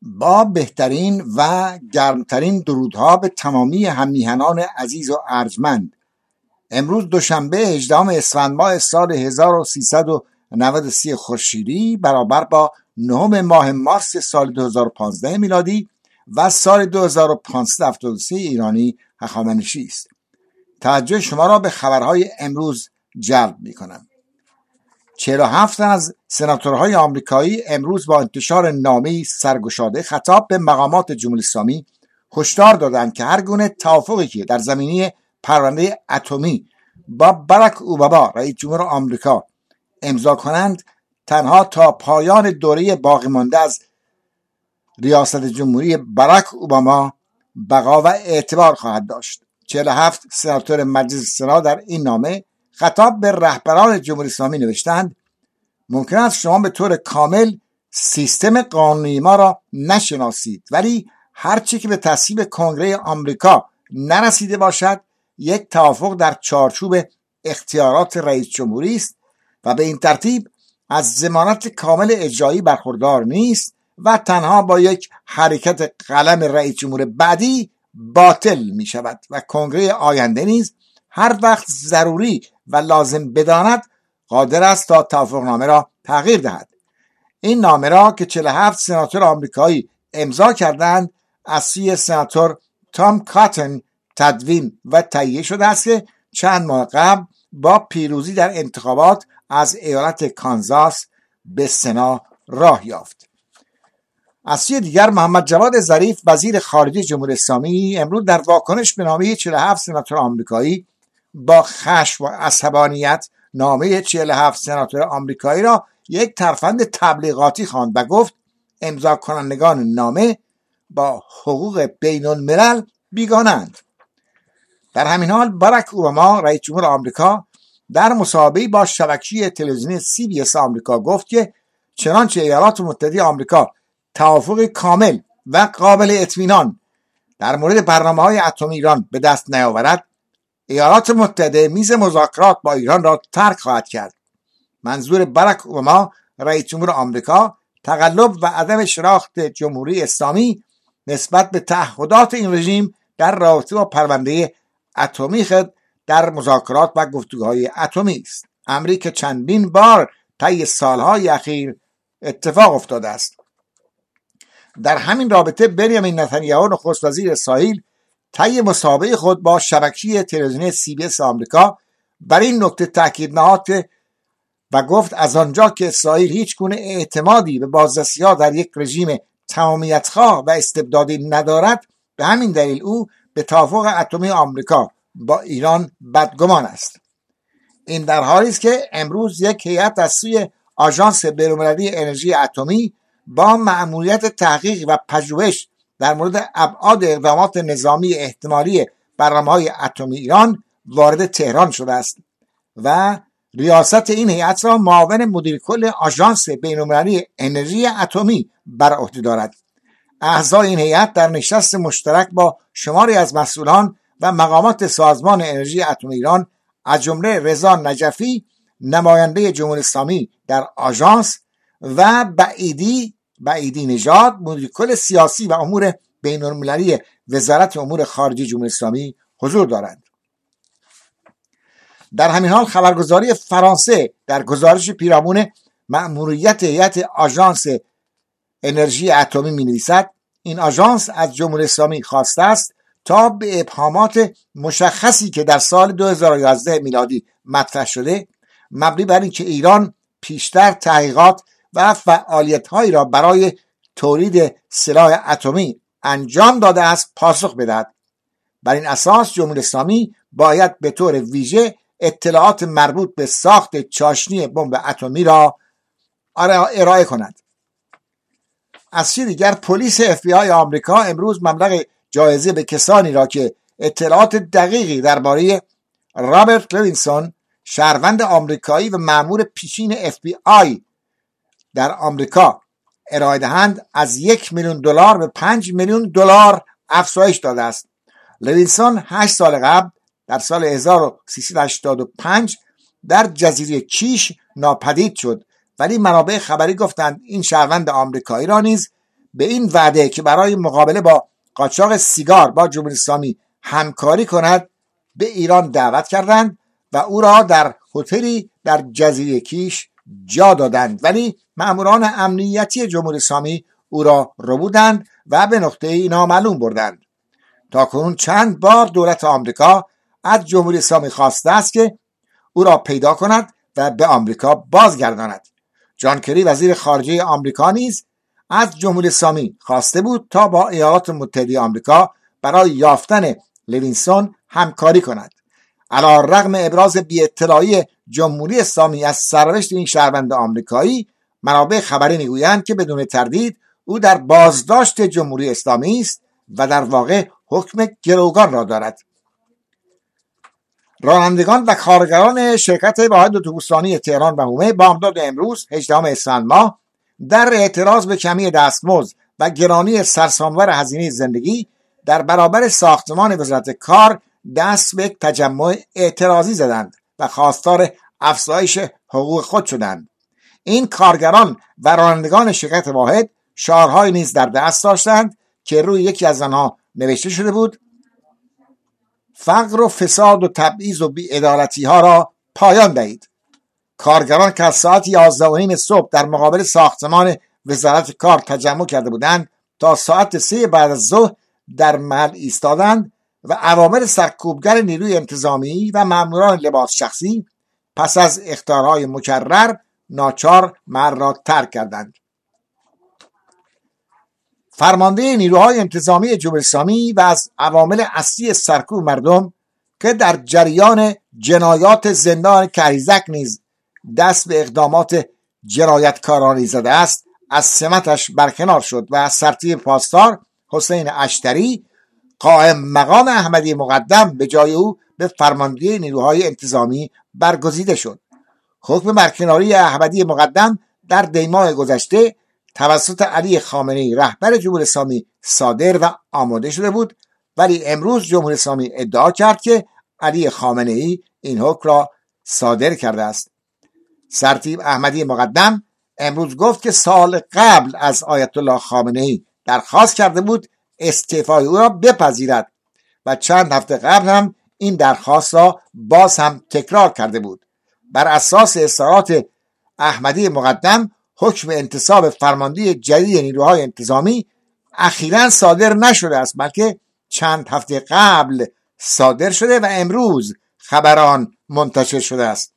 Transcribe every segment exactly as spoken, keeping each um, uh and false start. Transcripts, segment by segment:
با بهترین و گرمترین درودها به تمامی هممیهنان عزیز و ارجمند، امروز دوشنبه هجدهم اسفند ماه سال هزار و سیصد و نود و سه خورشیدی برابر با نهم ماه مارس سال دو هزار و پانزده میلادی و سال دو هزار و پانصد و هفتاد و سه ایرانی هخامنشی است. توجه شما را به خبرهای امروز جلب می کنم. چهل و هفت تن از سناتورهای آمریکایی امروز با انتشار نامه‌ای سرگشاده خطاب به مقامات جمهوری اسلامی هشدار دادند که هر گونه توافقی که در زمینه پرونده اتمی با باراک اوباما رئیس جمهور آمریکا امضا کنند تنها تا پایان دوره باقی مانده از ریاست جمهوری باراک اوباما بقا و اعتبار خواهد داشت. چهل و هفت سناتور مجلس سنا در این نامه خطاب به رهبران جمهوری اسلامی نوشتند: ممکن است شما به طور کامل سیستم قانونی ما را نشناسید، ولی هرچی که به تصویب کنگره آمریکا نرسیده باشد یک توافق در چارچوب اختیارات رئیس جمهوری است و به این ترتیب از ضمانت کامل اجرایی برخوردار نیست و تنها با یک حرکت قلم رئیس جمهور بعدی باطل می شود و کنگره آینده نیز هر وقت ضروری و لازم بداند قادر است تا توافقنامه را تغییر دهد. این نامه را که چهل و هفت سناتور آمریکایی امضا کردند از سوی سناتور تام کاتن تدوین و تهیه شده است که چند ماه قبل با پیروزی در انتخابات از ایالت کانزاس به سنا راه یافت. از سوی دیگر محمد جواد ظریف وزیر خارجه جمهوری اسلامی امروز در واکنش به نامه چهل و هفت سناتور آمریکایی با خشم و عصبانیت نامه چهل و هفت سناتور آمریکایی را یک ترفند تبلیغاتی خواند و گفت امضا کنندگان نامه با حقوق بین الملل بیگانند. در همین حال باراک اوباما رئیس جمهور آمریکا در مصاحبه‌ای با شبکه تلویزیونی سی بی اس آمریکا گفت که چنانچه ایالات متحده آمریکا توافق کامل و قابل اطمینان در مورد برنامه‌های اتمی ایران به دست نیاورد، ایالات متحده میز مذاکرات با ایران را ترک خواهد کرد. منظور باراک اوباما رئیس جمهور آمریکا تقلب و عدم شناخت جمهوری اسلامی نسبت به تعهدات این رژیم در رابطه با پرونده اتمی خود در مذاکرات و گفتگوهای اتمی است، امری که چندین بار طی سالهای اخیر اتفاق افتاده است. در همین رابطه بنیامین نتانیاهو نخست وزیر اسرائیل طی مصاحبه خود با شبکه تلویزیونی سی بی اس آمریکا بر این نکته تاکید نهاد و گفت از آنجا که اسرائیل هیچ گونه اعتمادی به بازرسی‌ها در یک رژیم تمامیت‌خواه و استبدادی ندارد، به همین دلیل او به توافق اتمی آمریکا با ایران بدگمان است. این در حالی است که امروز یک هیئت از سوی آژانس بین‌المللی انرژی اتمی با مأموریت تحقیق و پژوهش در مورد ابعاد اقدامات نظامی احتمالی برنامه‌های اتمی ایران وارد تهران شده است و ریاست این هیئت را معاون مدیر کل آژانس بین‌المللی انرژی اتمی بر عهده دارد. اعضای این هیئت در نشست مشترک با شماری از مسئولان و مقامات سازمان انرژی اتمی ایران از جمله رضا نجفی نماینده جمهوری اسلامی در آژانس و بعیدی بعیدی نژاد مدیر کل سیاسی و امور بین‌المللی وزارت امور خارجه جمهوری اسلامی حضور دارند. در همین حال خبرگزاری فرانسه در گزارش پیرامون مأموریت هیئت آژانس انرژی اتمی می‌نویسد این آژانس از جمهوری اسلامی خواسته است تا به ابهامات مشخصی که در سال دو هزار و یازده میلادی مطرح شده مبنی بر اینکه ایران پیشتر تحقیقات و فعالیت‌هایی را برای تولید سلاح اتمی انجام داده است پاسخ بدهد. بر این اساس جمهوری اسلامی باید به طور ویژه اطلاعات مربوط به ساخت چاشنی بمب اتمی را ارائه کند. از سوی دیگر پلیس اف بی آی آمریکا امروز مبلغ جایزه به کسانی را که اطلاعات دقیقی درباره رابرت لوینسون شهروند آمریکایی و مأمور پیشین اف بی آی در آمریکا ارائه دهند از یک میلیون دلار به پنج میلیون دلار افزایش داده است. لوینسون هشت سال قبل در سال هزار و سیصد و هشتاد و پنج در جزیره کیش ناپدید شد، ولی منابع خبری گفتند این شهروند آمریکایی را نیز به این وعده که برای مقابله با قاچاق سیگار با جمهوری اسلامی همکاری کند به ایران دعوت کردند و او را در هتلی در جزیره کیش جا دادند، ولی ماموران امنیتی جمهوری اسلامی او را ربودند و به نقطه نامعلوم بردند. تاکنون چند بار دولت آمریکا از جمهوری اسلامی خواسته است که او را پیدا کند و به آمریکا بازگرداند. جان کری وزیر خارجه آمریکا نیز از جمهوری اسلامی خواسته بود تا با ایالات متحده آمریکا برای یافتن لیوینسون همکاری کند. علی رغم ابراز بی‌اطلاعی جمهوری اسلامی از سرنوشت این شهروند آمریکایی، منابع خبری میگویند که بدون تردید او در بازداشت جمهوری اسلامی است و در واقع حکم گروگان را دارد. رانندگان و کارگران شرکت واحد اتوبوسرانی تهران و حومه بامداد امروز هجدهم اسفند ماه در اعتراض به کمی دستمزد و گرانی سرسام‌آور هزینه زندگی در برابر ساختمان وزارت کار دست به تجمع اعتراضی زدند و خواستار افزایش حقوق خود شدند. این کارگران و رانندگان شرکت واحد شعارهای نیز در دست داشتند که روی یکی از آنها نوشته شده بود: فقر و فساد و تبعیض و بی‌عدالتی ها را پایان دهید. کارگران که از ساعت یازده و نیم صبح در مقابل ساختمان وزارت کار تجمع کرده بودند تا ساعت سه بعد از ظهر در محل ایستادند و اوامر سرکوبگر نیروی انتظامی و ماموران لباس شخصی پس از اخطارهای مکرر ناچار محل را ترک کردند. فرمانده نیروهای انتظامی جمهوری اسلامی و از عوامل اصلی سرکوب مردم که در جریان جنایات زندان کریزک نیز دست به اقدامات جنایتکارانه زده است، از سمتش برکنار شد و سرتیپ پاسدار حسین اشتری قائم مقام احمدی مقدم به جای او به فرمانده نیروهای انتظامی برگزیده شد. حکم برکناری احمدی مقدم در دی ماه گذشته توسط علی خامنه‌ای رهبر جمهوری اسلامی صادر و آماده شده بود، ولی امروز جمهوری اسلامی ادعا کرد که علی خامنه‌ای این حکم را صادر کرده است. سرتیپ احمدی مقدم امروز گفت که سال قبل از آیت الله خامنه‌ای درخواست کرده بود استعفای او را بپذیرد و چند هفته قبل هم این درخواست را باز هم تکرار کرده بود. بر اساس اصرارات احمدی مقدم حکم انتصاب فرماندهی جدید نیروهای انتظامی اخیراً صادر نشده است، بلکه چند هفته قبل صادر شده و امروز خبران منتشر شده است.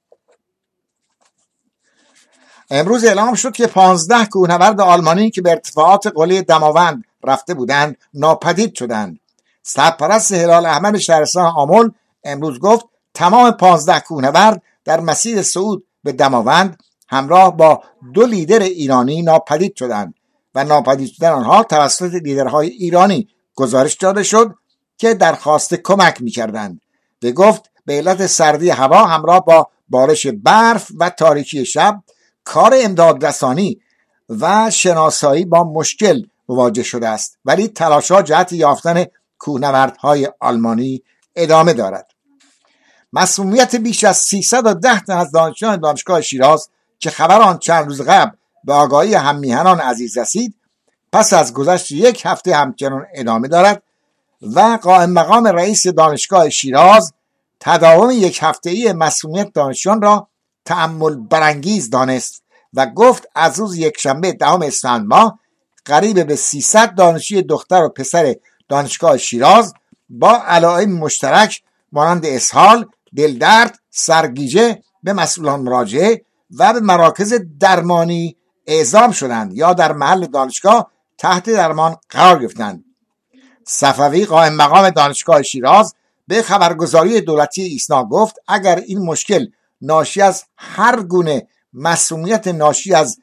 امروز اعلام شد که پانزده کوهنورد آلمانی که به ارتفاعات قله دماوند رفته بودند ناپدید شدند. سرپرست هلال احمر شهرستان آمل امروز گفت تمام پانزده کوهنورد در مسیر صعود به دماوند همراه با دو لیدر ایرانی ناپدید شدند و ناپدید شدن آنها توسط لیدرهای ایرانی گزارش داده شد که درخواست کمک می‌کردند. و گفت به علت سردی هوا همراه با بارش برف و تاریکی شب کار امداد رسانی و شناسایی با مشکل مواجه شده است، ولی تلاش‌ها جهت یافتن کوهنوردهای آلمانی ادامه دارد. مسمومیت بیش از سیصد و ده تن از دانشجویان دانشگاه شیراز که خبر آن چند روز قبل به آگاهی هم‌میهنان عزیز رسید پس از گذشت یک هفته همچنان ادامه دارد و قائم مقام رئیس دانشگاه شیراز تداوم یک هفته‌ای مسمومیت دانشجویان را تأمل برانگیز دانست و گفت از روز یکشنبه دهم اسفند ماه قریب به سیصد دانشجوی دختر و پسر دانشگاه شیراز با علائم مشترک مانند اسهال، دلدرد، سرگیجه به مسئولان مراجعه و به مراکز درمانی اعزام شدند یا در محل دانشگاه تحت درمان قرار گرفتند. صفوی قائم مقام دانشگاه شیراز به خبرگزاری دولتی ایسنا گفت اگر این مشکل ناشی از هر گونه مسئولیت ناشی از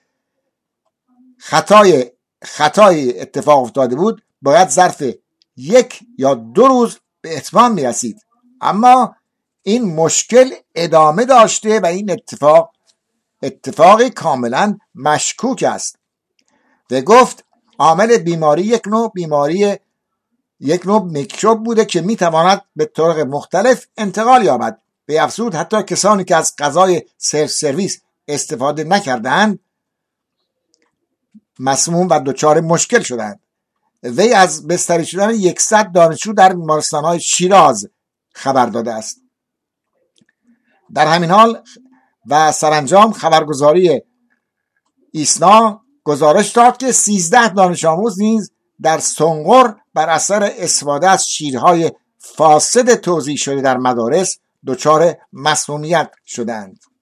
خطای خطای اتفاق افتاده بود باید ظرف یک یا دو روز به اتمام می رسید، اما این مشکل ادامه داشته و این اتفاق اتفاقی کاملا مشکوک است. و گفت عامل بیماری یک نوع بیماری یک نوع میکروب بوده که میتواند به طرق مختلف انتقال یابد. به افزود حتی کسانی که از غذای سلف سرویس استفاده نکردند مسموم و دچار مشکل شدند. وی از بستری شدن یکصد دانشجو در بیمارستان‌های شیراز خبر داده است. در همین حال و سرانجام خبرگزاری ایسنا گزارش داد که سیزده دانش آموز نیز در سنقر بر اثر استفاده از شیرهای فاسد توزیع شده در مدارس دچار مسمومیت شدند.